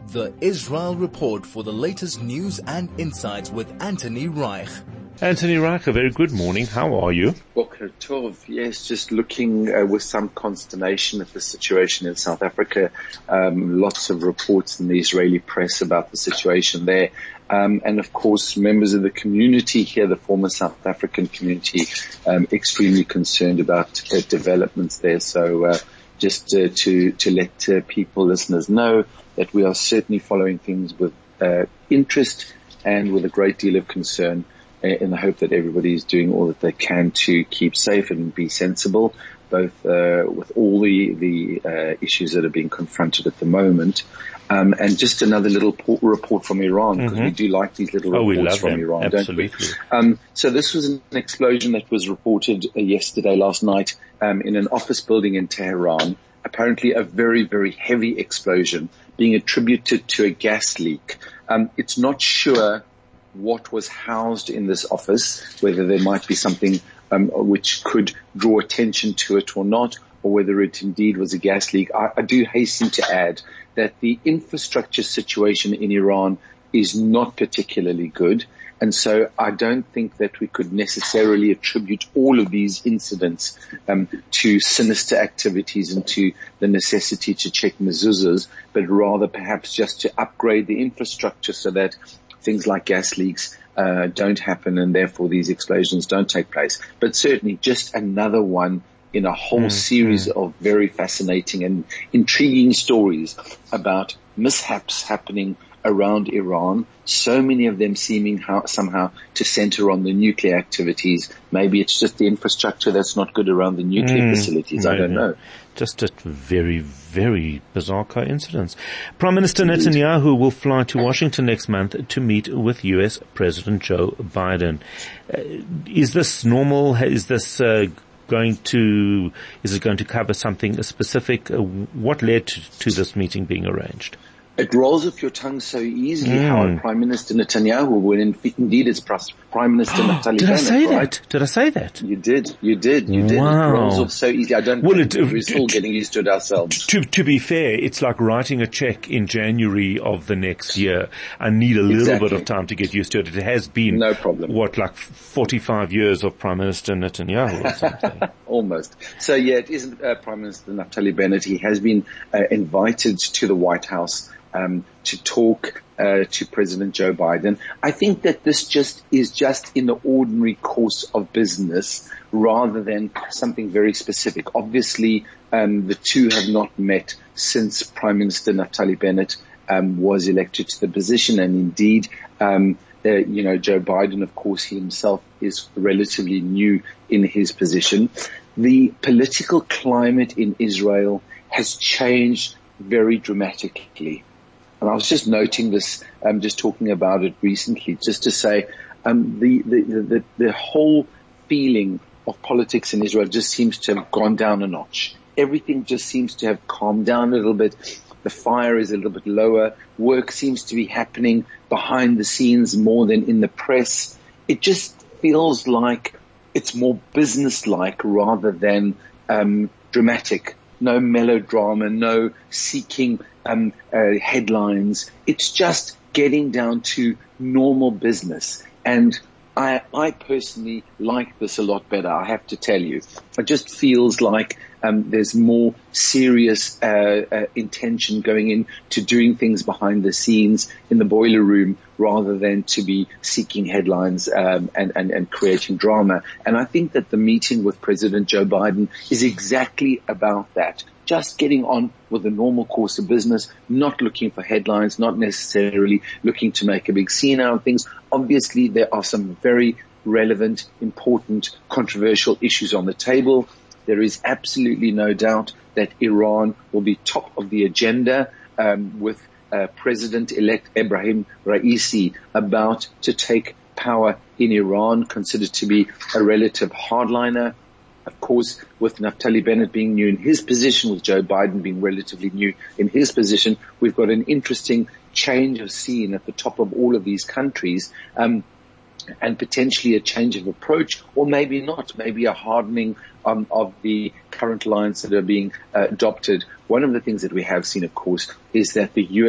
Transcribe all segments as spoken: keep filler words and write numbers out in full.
The Israel Report for the latest news and insights with Anthony Reich. Anthony Reich, a very good morning. How are you? Boker Tov. Yes, just looking uh, with some consternation at the situation in South Africa. Um, lots of reports in the Israeli press about the situation there. Um, and of course, members of the community here, the former South African community, um, extremely concerned about uh, developments there. So uh, just uh, to, to let uh, people, listeners know that we are certainly following things with uh, interest and with a great deal of concern, in the hope that everybody is doing all that they can to keep safe and be sensible, both uh, with all the, the uh, issues that are being confronted at the moment. Um, and just another little po- report from Iran, because mm-hmm. we do like these little oh, reports from them. Iran, Absolutely. don't we? Um, so this was an explosion that was reported uh, yesterday, last night, um, in an office building in Tehran. Apparently a very, very heavy explosion being attributed to a gas leak. Um, it's not sure what was housed in this office, whether there might be something um, which could draw attention to it or not, or whether it indeed was a gas leak. I, I do hasten to add that the infrastructure situation in Iran is not particularly good. And so I don't think that we could necessarily attribute all of these incidents um, to sinister activities and to the necessity to check mezuzahs, but rather perhaps just to upgrade the infrastructure so that things like gas leaks uh, don't happen and therefore these explosions don't take place. But certainly just another one in a whole mm, series mm. of very fascinating and intriguing stories about mishaps happening around Iran, so many of them seeming how, somehow to center on the nuclear activities. Maybe it's just the infrastructure that's not good around the nuclear mm, facilities. Maybe. I don't know. Just a very, very bizarre coincidence. Prime Minister Netanyahu will fly to Washington next month to meet with U S President Joe Biden. Uh, is this normal? Is this uh, going to, is it going to cover something specific? Uh, what led to, to this meeting being arranged? It rolls off your tongue so easily mm. how Prime Minister Netanyahu, when in, indeed it's Prime Minister Naftali Bennett. Did I say right? that? Did I say that? You did. You did. You did. Wow. It rolls off so easily. I don't well, think it, we're still getting used to it ourselves. To, to be fair, it's like writing a check in January of the next year. I need a little exactly. bit of time to get used to it. It has been, no problem. what, like forty-five years of Prime Minister Netanyahu or something? Almost. So yeah, it isn't uh, Prime Minister Naftali Bennett. He has been uh, invited to the White House Um, to talk uh, to President Joe Biden. I think that this just is just in the ordinary course of business rather than something very specific. Obviously, um, the two have not met since Prime Minister Naftali Bennett um, was elected to the position, and indeed, um, uh, you know, Joe Biden, of course, he himself is relatively new in his position. The political climate in Israel has changed very dramatically. And I was just noting this, um, just talking about it recently, just to say, um, the, the, the, the whole feeling of politics in Israel just seems to have gone down a notch. Everything just seems to have calmed down a little bit. The fire is a little bit lower. Work seems to be happening behind the scenes more than in the press. It just feels like it's more business-like rather than, um, dramatic. No melodrama, no seeking um, uh, headlines. It's just getting down to normal business. And I, I personally like this a lot better, I have to tell you. It just feels like um, there's more serious uh, uh, intention going into doing things behind the scenes in the boiler room rather than to be seeking headlines um, and, and, and creating drama. And I think that the meeting with President Joe Biden is exactly about that. Just getting on with the normal course of business, not looking for headlines, not necessarily looking to make a big scene out of things. Obviously, there are some very relevant, important, controversial issues on the table. There is absolutely no doubt that Iran will be top of the agenda um, with uh, President-elect Ebrahim Raisi about to take power in Iran, considered to be a relative hardliner. Of course, with Naftali Bennett being new in his position, with Joe Biden being relatively new in his position, we've got an interesting change of scene at the top of all of these countries. Um, and potentially a change of approach, or maybe not, maybe a hardening um, of the current lines that are being uh, adopted. One of the things that we have seen, of course, is that the U S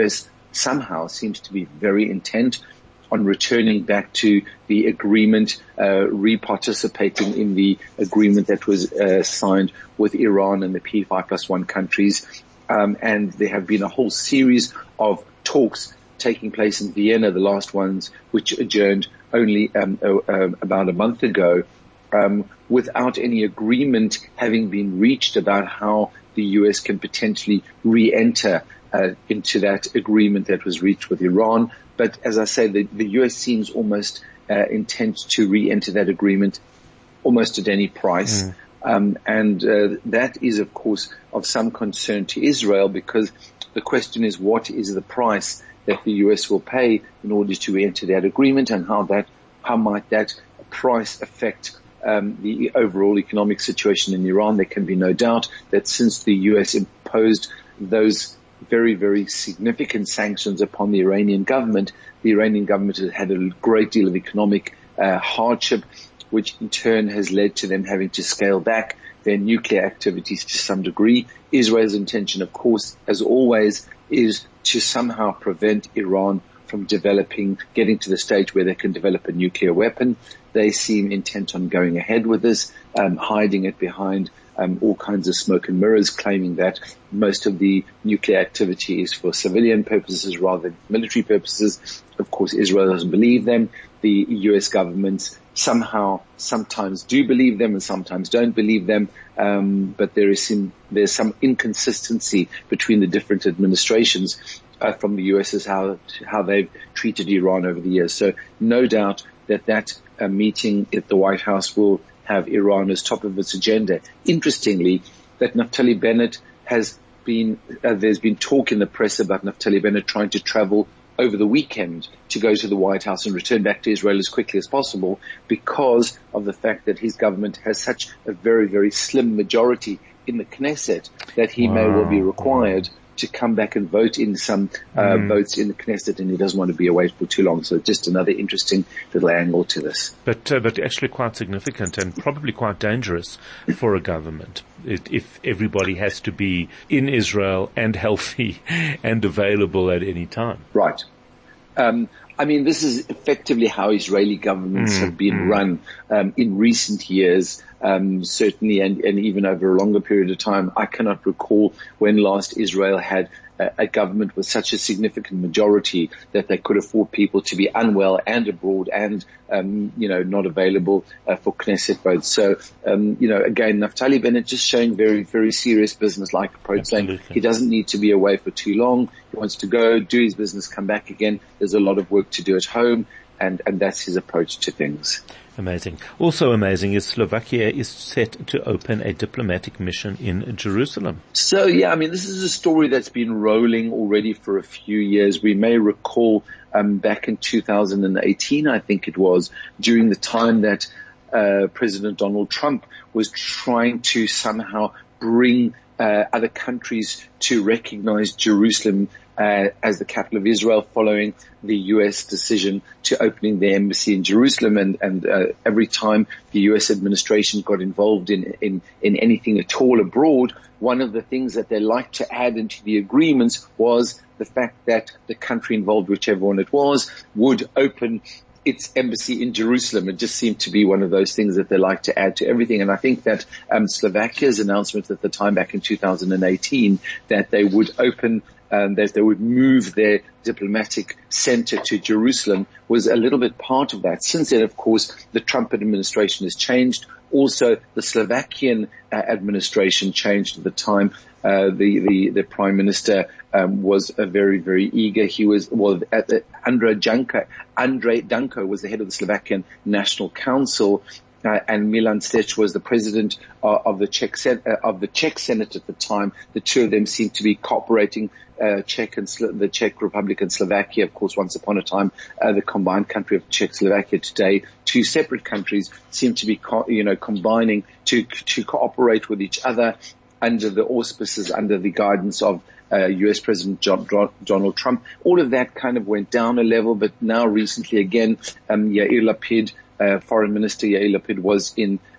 somehow seems to be very intent on returning back to the agreement, uh, re-participating in the agreement that was uh, signed with Iran and the P five plus one countries. Um, and there have been a whole series of talks taking place in Vienna, the last ones, which adjourned only um, uh, uh, about a month ago, um, without any agreement having been reached about how the U S can potentially re-enter uh, into that agreement that was reached with Iran. But as I say, the, the U S seems almost uh, intent to re-enter that agreement almost at any price. Mm. Um, and uh, that is, of course, of some concern to Israel, because the question is, what is the price that the U S will pay in order to re-enter that agreement, and how that, how might that price affect um, the overall economic situation in Iran? There can be no doubt that since the U S imposed those very, very significant sanctions upon the Iranian government, the Iranian government has had a great deal of economic uh, hardship, which in turn has led to them having to scale back their nuclear activities to some degree. Israel's intention, of course, as always, is to somehow prevent Iran from developing, getting to the stage where they can develop a nuclear weapon. They seem intent on going ahead with this, um, hiding it behind um, all kinds of smoke and mirrors, claiming that most of the nuclear activity is for civilian purposes rather than military purposes. Of course, Israel doesn't believe them. The U S governments somehow sometimes do believe them and sometimes don't believe them. Um, but there is some, there's some inconsistency between the different administrations uh, from the U S as how how they've treated Iran over the years. So no doubt that that uh, meeting at the White House will have Iran as top of its agenda. Interestingly, that Naftali Bennett has been, uh, there's been talk in the press about Naftali Bennett trying to travel over the weekend to go to the White House and return back to Israel as quickly as possible, because of the fact that his government has such a very, very slim majority in the Knesset that he wow. may well be required wow. to come back and vote in some uh, mm. votes in the Knesset, and he doesn't want to be away for too long. So just another interesting little angle to this. But uh, but actually quite significant and probably quite dangerous for a government it, if everybody has to be in Israel and healthy and available at any time. Right. Um, I mean, this is effectively how Israeli governments mm, have been mm. run um, in recent years, um, certainly, and, and even over a longer period of time. I cannot recall when last Israel had a, a government with such a significant majority that they could afford people to be unwell and abroad and, um, you know, not available uh, for Knesset votes. So, um, you know, again, Naftali Bennett just showing very, very serious business-like approach, saying he doesn't need to be away for too long. He wants to go, do his business, come back again. There's a lot of work to do at home, and, and that's his approach to things. Amazing. Also amazing is Slovakia is set to open a diplomatic mission in Jerusalem. So, yeah, I mean, this is a story that's been rolling already for a few years. We may recall um, back in two thousand eighteen, I think it was, during the time that uh, President Donald Trump was trying to somehow bring uh, other countries to recognize Jerusalem Uh, as the capital of Israel, following the U S decision to opening the embassy in Jerusalem. And, and uh, every time the U S administration got involved in, in, in anything at all abroad, one of the things that they liked to add into the agreements was the fact that the country involved, whichever one it was, would open its embassy in Jerusalem. It just seemed to be one of those things that they like to add to everything. And I think that um, Slovakia's announcement at the time back in two thousand eighteen that they would open Um, that they would move their diplomatic center to Jerusalem was a little bit part of that. Since then, of course, the Trump administration has changed. Also, the Slovakian uh, administration changed at the time. Uh, the, the, the prime minister um, was uh, very, very eager. He was, well, at the, Andrej Danko, Andrej Danko was the head of the Slovakian National Council. Uh, and Milan Stech was the president uh, of the Czech uh, of the Czech Senate at the time. The two of them seemed to be cooperating. Uh, Czech and Slo- the Czech Republic and Slovakia, of course, once upon a time, uh, the combined country of Czechoslovakia. Today, two separate countries seem to be, co- you know, combining to to cooperate with each other under the auspices, under the guidance of uh, U S President John, Donald Trump. All of that kind of went down a level, but now recently again, um, Yair Lapid. Uh, Foreign Minister Yair Lapid was in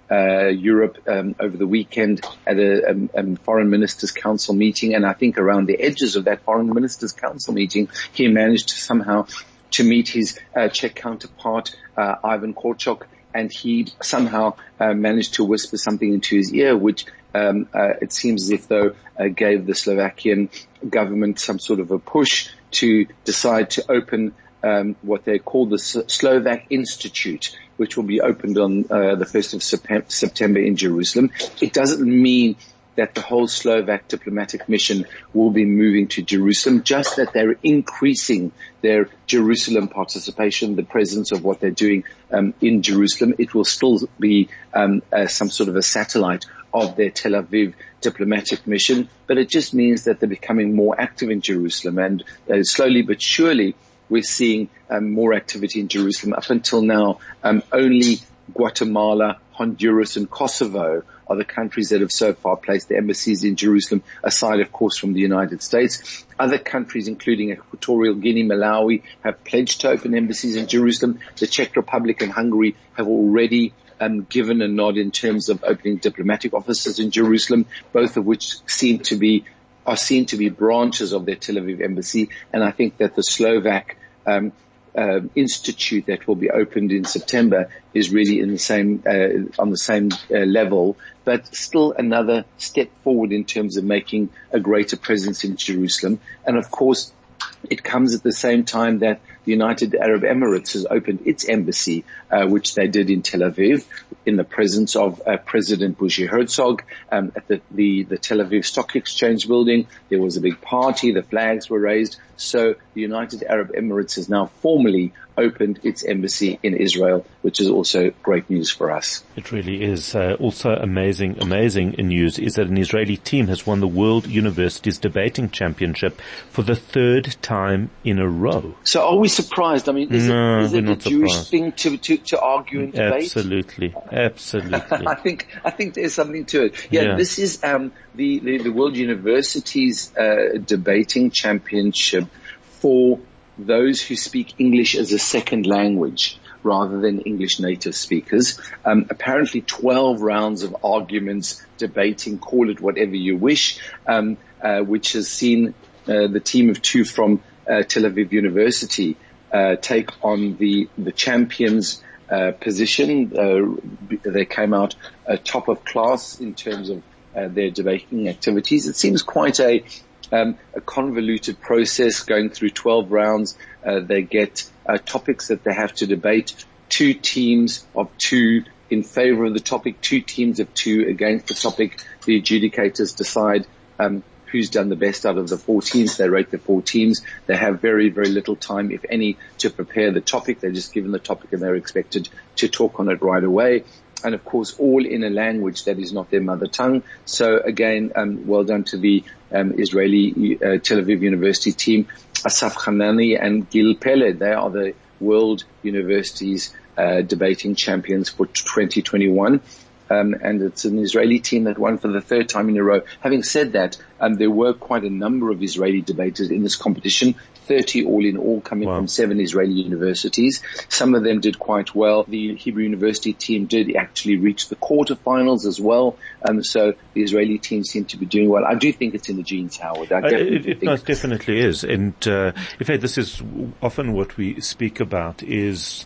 uh, Europe um, over the weekend at a, a, a Foreign Ministers' Council meeting, and I think around the edges of that Foreign Ministers' Council meeting, he managed to somehow to meet his uh, Czech counterpart, uh, Ivan Korčok, and he somehow uh, managed to whisper something into his ear, which um, uh, it seems as if though uh, gave the Slovakian government some sort of a push to decide to open um, what they call the S- Slovak Institute, which will be opened on uh, the first of September in Jerusalem. It doesn't mean that the whole Slovak diplomatic mission will be moving to Jerusalem, just that they're increasing their Jerusalem participation, the presence of what they're doing um, in Jerusalem. It will still be um, uh, some sort of a satellite of their Tel Aviv diplomatic mission, but it just means that they're becoming more active in Jerusalem, and uh, slowly but surely we're seeing um, more activity in Jerusalem. Up until now, um, only Guatemala, Honduras and Kosovo are the countries that have so far placed their embassies in Jerusalem, aside, of course, from the United States. Other countries, including Equatorial Guinea, Malawi, have pledged to open embassies in Jerusalem. The Czech Republic and Hungary have already um, given a nod in terms of opening diplomatic offices in Jerusalem, both of which seem to be are seen to be branches of their Tel Aviv embassy. And I think that the Slovak um, uh, institute that will be opened in September is really in the same uh, on the same uh, level, but still another step forward in terms of making a greater presence in Jerusalem. And of course, it comes at the same time that the United Arab Emirates has opened its embassy, uh, which they did in Tel Aviv, in the presence of uh, President Bougie Herzog um, at the, the, the Tel Aviv Stock Exchange building. There was a big party, the flags were raised. So the United Arab Emirates has now formally opened its embassy in Israel, which is also great news for us. It really is. Uh, also amazing, amazing news is that an Israeli team has won the World Universities Debating Championship for the third time in a row. So are we surprised? I mean, is no, it, is it a Jewish surprised. thing to, to, to argue and debate? Absolutely, absolutely. I think, I think there's something to it. Yeah, Yeah. this is, um, the, the, the World Universities, uh, Debating Championship for those who speak English as a second language rather than English native speakers. Um, apparently twelve rounds of arguments, debating, call it whatever you wish, um, uh, which has seen uh, the team of two from uh, Tel Aviv University uh, take on the, the champions uh, position. Uh, they came out uh, top of class in terms of uh, their debating activities. It seems quite a Um, a convoluted process going through twelve rounds. Uh, they get uh, topics that they have to debate. Two teams of two in favor of the topic, two teams of two against the topic. The adjudicators decide um, who's done the best out of the four teams. They rate the four teams. They have very, very little time, if any, to prepare the topic. They're just given the topic and they're expected to talk on it right away. And of course, all in a language that is not their mother tongue. So again, um, well done to the um, Israeli uh, Tel Aviv University team, Asaf Hanani and Gil Pele. They are the World Universities uh, debating champions for twenty twenty-one. Um, and it's an Israeli team that won for the third time in a row. Having said that, um, there were quite a number of Israeli debaters in this competition, thirty all in all, coming wow. from seven Israeli universities. Some of them did quite well. The Hebrew University team did actually reach the quarterfinals as well. Um, so the Israeli team seemed to be doing well. I do think it's in the genes, Howard. I definitely uh, it it think most definitely is. And uh, in fact, this is often what we speak about is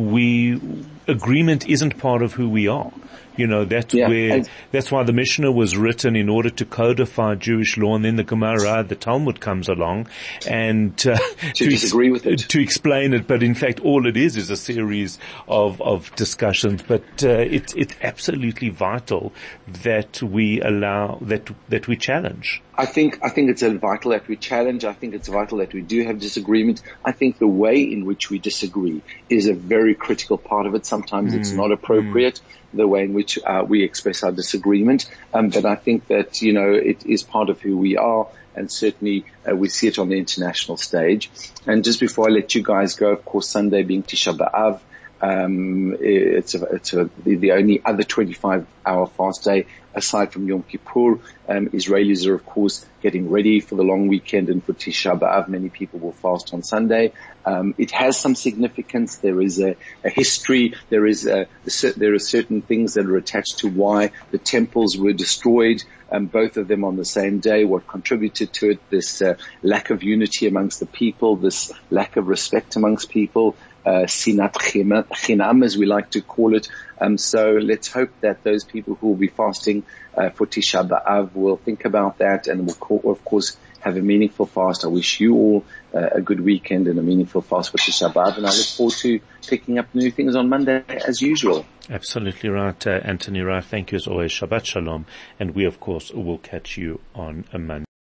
we agreement isn't part of who we are. You know, that's yeah, where, that's why the Mishnah was written in order to codify Jewish law, and then the Gemara, the Talmud comes along and, uh, to, to disagree with it. To explain it, but in fact all it is is a series of, of discussions, but, uh, it's, it's absolutely vital that we allow, that, that we challenge. I think, I think it's vital that we challenge. I think it's vital that we do have disagreement. I think the way in which we disagree is a very critical part of it. Sometimes mm. it's not appropriate, mm. the way in which uh, we express our disagreement. Um, but I think that, you know, it is part of who we are. And certainly uh, we see it on the international stage. And just before I let you guys go, of course, Sunday being Tisha B'Av, Um, it's a, it's a, the, the only other twenty-five hour fast day aside from Yom Kippur. Um, Israelis are, of course, getting ready for the long weekend, and for Tisha B'Av, many people will fast on Sunday. Um, it has some significance. There is a, a history. There is a, a, there are certain things that are attached to why the temples were destroyed, um, both of them on the same day. What contributed to it? This uh, lack of unity amongst the people, this lack of respect amongst people. Uh, sinat chinam, as we like to call it. Um, so let's hope that those people who will be fasting uh, for Tisha B'Av will think about that and will, call, of course, have a meaningful fast. I wish you all uh, a good weekend and a meaningful fast for Tisha B'Av, and I look forward to picking up new things on Monday as usual. Absolutely right, uh, Anthony Wright. Thank you as always. Shabbat Shalom, and we, of course, will catch you on a Monday.